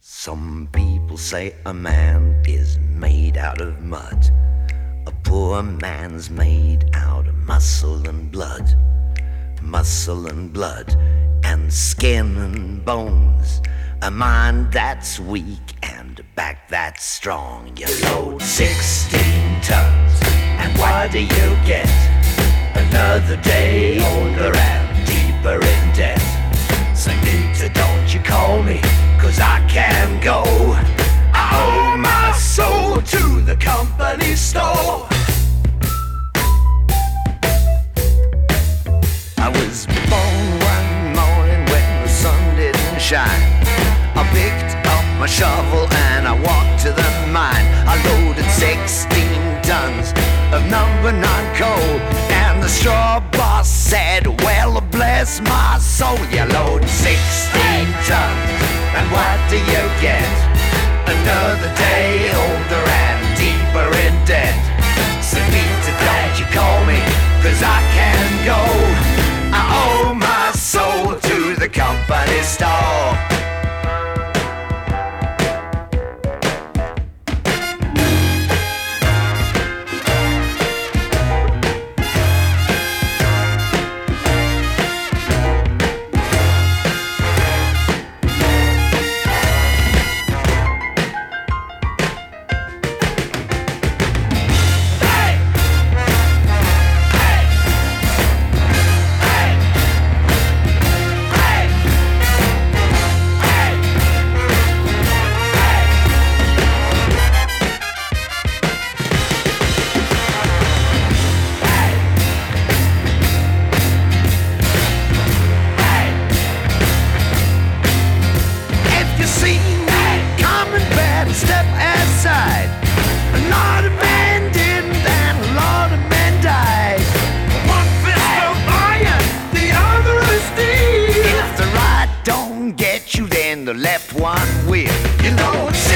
Some people say a man is made out of mud. A poor man's made out of muscle and blood. Muscle and blood and skin and bones. A mind that's weak and a back that's strong. You load 16 tons, and what do you get? Another day older and deeper in debt. So Nita, don't you call me, 'cause I can't go. I owe my soul to the company store. I was born one morning when the sun didn't shine. I picked up my shovel and I walked to the mine. I loaded 16 tons of number 9 coal, and the straw boss said, well, bless my soul. You load 16 tons, and what do you get? Another day older and deeper in debt. So Peter, don't you call me, 'cause I can't go. I owe my soul to the company store. Step aside. A lot of men didn't, and a lot of men died. One fist of iron, the other is steel. If the right don't get you, then the left one will. You know it's